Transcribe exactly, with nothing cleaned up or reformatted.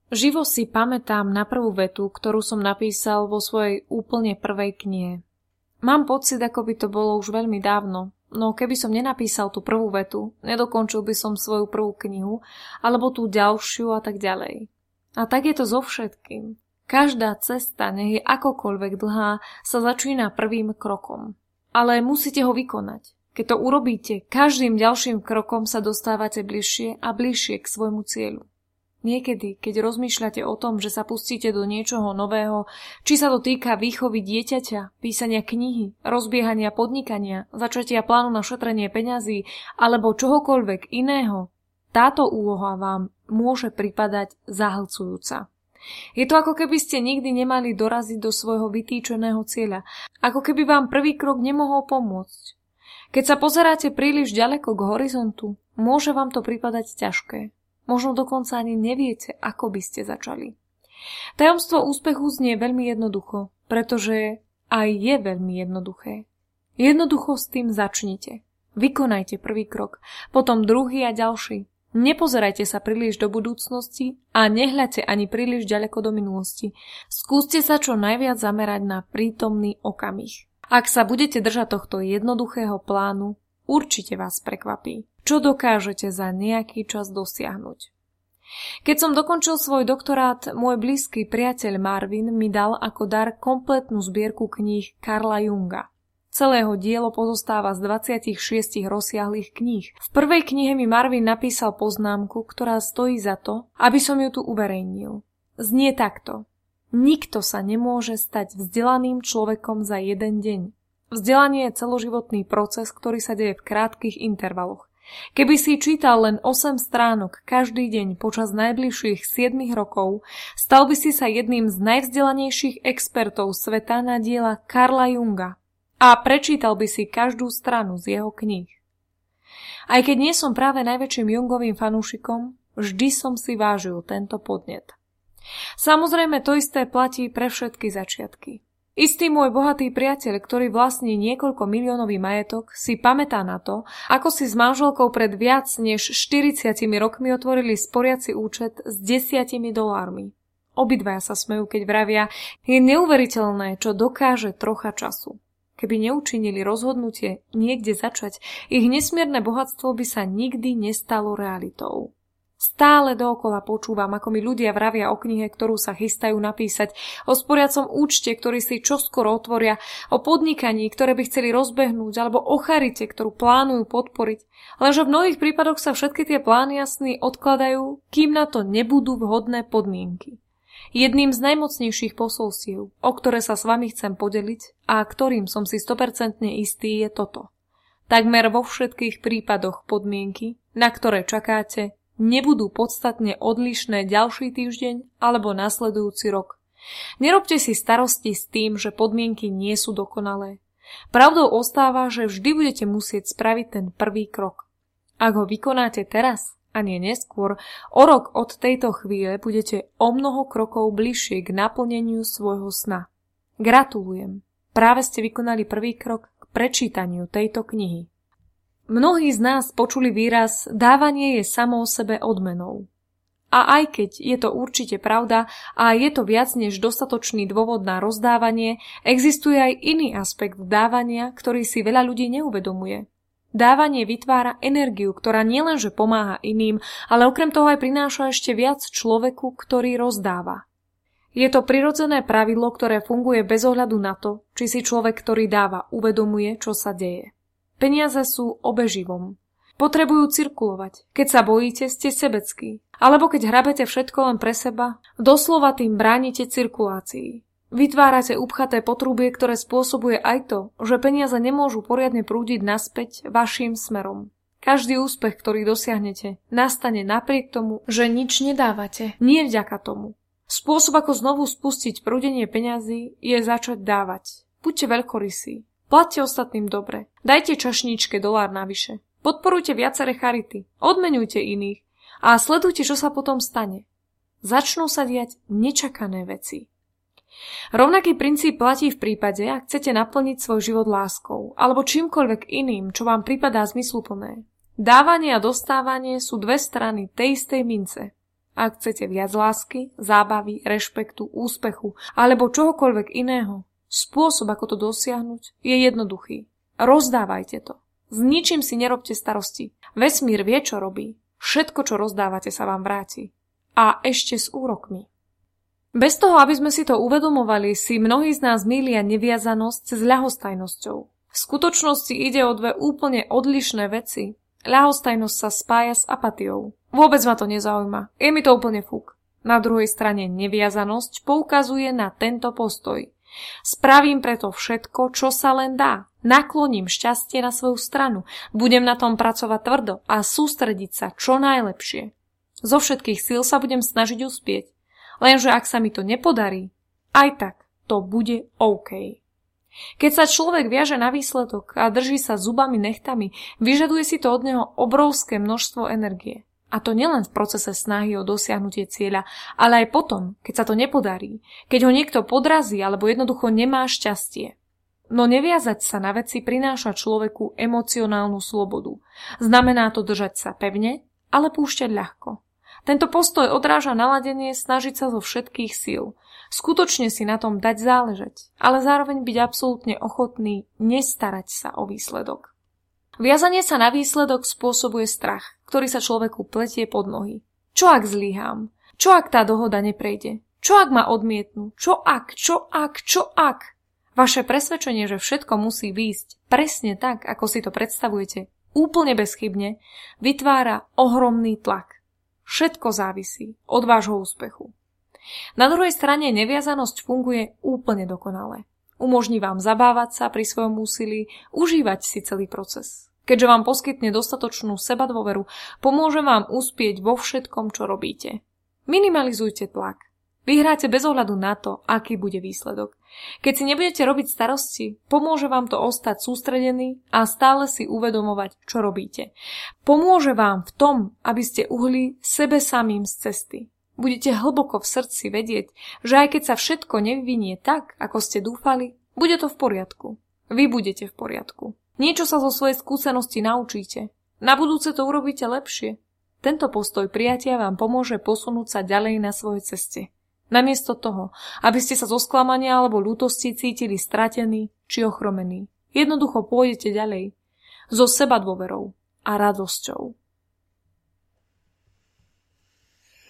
Živo si pamätám na prvú vetu, ktorú som napísal vo svojej úplne prvej knihe. Mám pocit, ako by to bolo už veľmi dávno, no keby som nenapísal tú prvú vetu, nedokončil by som svoju prvú knihu, alebo tú ďalšiu a tak ďalej. A tak je to so všetkým. Každá cesta, nech je akokoľvek dlhá, sa začína prvým krokom. Ale musíte ho vykonať. Keď to urobíte, každým ďalším krokom sa dostávate bližšie a bližšie k svojmu cieľu. Niekedy, keď rozmýšľate o tom, že sa pustíte do niečoho nového, či sa to týka výchovy dieťaťa, písania knihy, rozbiehania podnikania, začatia plánu na šetrenie peňazí alebo čohokoľvek iného, táto úloha vám môže pripadať zahlcujúca. Je to ako keby ste nikdy nemali doraziť do svojho vytýčeného cieľa, ako keby vám prvý krok nemohol pomôcť. Keď sa pozeráte príliš ďaleko k horizontu, môže vám to pripadať ťažké. Možno dokonca ani neviete, ako by ste začali. Tajomstvo úspechu znie veľmi jednoducho, pretože aj je veľmi jednoduché. Jednoducho s tým začnite. Vykonajte prvý krok, potom druhý a ďalší. Nepozerajte sa príliš do budúcnosti a nehľadte ani príliš ďaleko do minulosti. Skúste sa čo najviac zamerať na prítomný okamih. Ak sa budete držať tohto jednoduchého plánu, určite vás prekvapí, čo dokážete za nejaký čas dosiahnuť. Keď som dokončil svoj doktorát, môj blízky priateľ Marvin mi dal ako dar kompletnú zbierku kníh Carla Junga. Celé jeho dielo pozostáva z dvadsiatich šiestich rozsiahlých kníh. V prvej knihe mi Marvin napísal poznámku, ktorá stojí za to, aby som ju tu uverejnil. Znie takto. Nikto sa nemôže stať vzdelaným človekom za jeden deň. Vzdelanie je celoživotný proces, ktorý sa deje v krátkych intervaloch. Keby si čítal len osem stránok každý deň počas najbližších siedmich rokov, stal by si sa jedným z najvzdelanejších expertov sveta na diela Carla Junga a prečítal by si každú stranu z jeho kníh. Aj keď nie som práve najväčším Jungovým fanúšikom, vždy som si vážil tento podnet. Samozrejme to isté platí pre všetky začiatky. Istý môj bohatý priateľ, ktorý vlastní niekoľko miliónový majetok, si pamätá na to, ako si s manželkou pred viac než štyridsiatimi rokmi otvorili sporiaci účet s desiatimi dolármi. Obidvaja sa smejú, keď vravia, je neuveriteľné, čo dokáže trocha času. Keby neučinili rozhodnutie niekde začať, ich nesmierne bohatstvo by sa nikdy nestalo realitou. Stále dookola počúvam, ako mi ľudia vravia o knihe, ktorú sa chystajú napísať, o sporiacom účte, ktorý si čoskoro otvoria, o podnikaní, ktoré by chceli rozbehnúť, alebo o charite, ktorú plánujú podporiť. Lenže v mnohých prípadoch sa všetky tie plány a sny odkladajú, kým na to nebudú vhodné podmienky. Jedným z najmocnejších posolstiev, o ktoré sa s vami chcem podeliť a ktorým som si sto percent istý, je toto. Takmer vo všetkých prípadoch podmienky, na ktoré čakáte, nebudú podstatne odlišné ďalší týždeň alebo nasledujúci rok. Nerobte si starosti s tým, že podmienky nie sú dokonalé. Pravdou ostáva, že vždy budete musieť spraviť ten prvý krok. Ak ho vykonáte teraz a nie neskôr, o rok od tejto chvíle budete o mnoho krokov bližšie k naplneniu svojho sna. Gratulujem, práve ste vykonali prvý krok k prečítaniu tejto knihy. Mnohí z nás počuli výraz dávanie je samo o sebe odmenou. A aj keď je to určite pravda a je to viac než dostatočný dôvod na rozdávanie, existuje aj iný aspekt dávania, ktorý si veľa ľudí neuvedomuje. Dávanie vytvára energiu, ktorá nielenže pomáha iným, ale okrem toho aj prináša ešte viac človeku, ktorý rozdáva. Je to prirodzené pravidlo, ktoré funguje bez ohľadu na to, či si človek, ktorý dáva, uvedomuje, čo sa deje. Peniaze sú obeživom. Potrebujú cirkulovať. Keď sa bojíte, ste sebeckí. Alebo keď hrabete všetko len pre seba, doslova tým bránite cirkulácii. Vytvárate upchaté potrubie, ktoré spôsobuje aj to, že peniaze nemôžu poriadne prúdiť naspäť vašim smerom. Každý úspech, ktorý dosiahnete, nastane napriek tomu, že nič nedávate. Nie vďaka tomu. Spôsob, ako znovu spustiť prúdenie peňazí, je začať dávať. Buďte veľkorysí. Plaťte ostatným dobre. Dajte čašníčke dolár navyše. Podporujte viaceré charity. Odmeňujte iných. A sledujte, čo sa potom stane. Začnú sa diať nečakané veci. Rovnaký princíp platí v prípade, ak chcete naplniť svoj život láskou alebo čímkoľvek iným, čo vám pripadá zmysluplné. Dávanie a dostávanie sú dve strany tej istej mince. Ak chcete viac lásky, zábavy, rešpektu, úspechu alebo čohokoľvek iného, spôsob, ako to dosiahnuť, je jednoduchý. Rozdávajte to. S ničím si nerobte starosti. Vesmír vie, čo robí. Všetko, čo rozdávate, sa vám vráti. A ešte s úrokmi. Bez toho, aby sme si to uvedomovali, si mnohí z nás mýlia neviazanosť s ľahostajnosťou. V skutočnosti ide o dve úplne odlišné veci. Ľahostajnosť sa spája s apatiou. Vôbec ma to nezaujíma. Je mi to úplne fuk. Na druhej strane neviazanosť poukazuje na tento postoj. Spravím preto všetko, čo sa len dá. Nakloním šťastie na svoju stranu. Budem na tom pracovať tvrdo a sústrediť sa čo najlepšie. Zo všetkých síl sa budem snažiť uspieť. Lenže ak sa mi to nepodarí, aj tak to bude OK. Keď sa človek viaže na výsledok a drží sa zubami nechtami, vyžaduje si to od neho obrovské množstvo energie. A to nielen v procese snahy o dosiahnutie cieľa, ale aj potom, keď sa to nepodarí, keď ho niekto podrazí alebo jednoducho nemá šťastie. No neviazať sa na veci prináša človeku emocionálnu slobodu. Znamená to držať sa pevne, ale púšťať ľahko. Tento postoj odráža naladenie snažiť sa zo všetkých síl. Skutočne si na tom dať záležať, ale zároveň byť absolútne ochotný nestarať sa o výsledok. Viazanie sa na výsledok spôsobuje strach, ktorý sa človeku pletie pod nohy. Čo ak zlyhám? Čo ak tá dohoda neprejde? Čo ak ma odmietnú? Čo ak? Čo ak? Čo ak? Vaše presvedčenie, že všetko musí výjsť presne tak, ako si to predstavujete, úplne bezchybne, vytvára ohromný tlak. Všetko závisí od vášho úspechu. Na druhej strane neviazanosť funguje úplne dokonale. Umožní vám zabávať sa pri svojom úsilí, užívať si celý proces. Keďže vám poskytne dostatočnú sebadôveru, pomôže vám uspieť vo všetkom, čo robíte. Minimalizujte tlak. Vyhráte bez ohľadu na to, aký bude výsledok. Keď si nebudete robiť starosti, pomôže vám to ostať sústredený a stále si uvedomovať, čo robíte. Pomôže vám v tom, aby ste uhli sebe samým z cesty. Budete hlboko v srdci vedieť, že aj keď sa všetko nevyvinie tak, ako ste dúfali, bude to v poriadku. Vy budete v poriadku. Niečo sa zo svojej skúsenosti naučíte. Na budúce to urobíte lepšie. Tento postoj prijatia vám pomôže posunúť sa ďalej na svojej ceste. Namiesto toho, aby ste sa zo sklamania alebo ľútosti cítili stratení či ochromení. Jednoducho pôjdete ďalej. So sebadôverou a radosťou.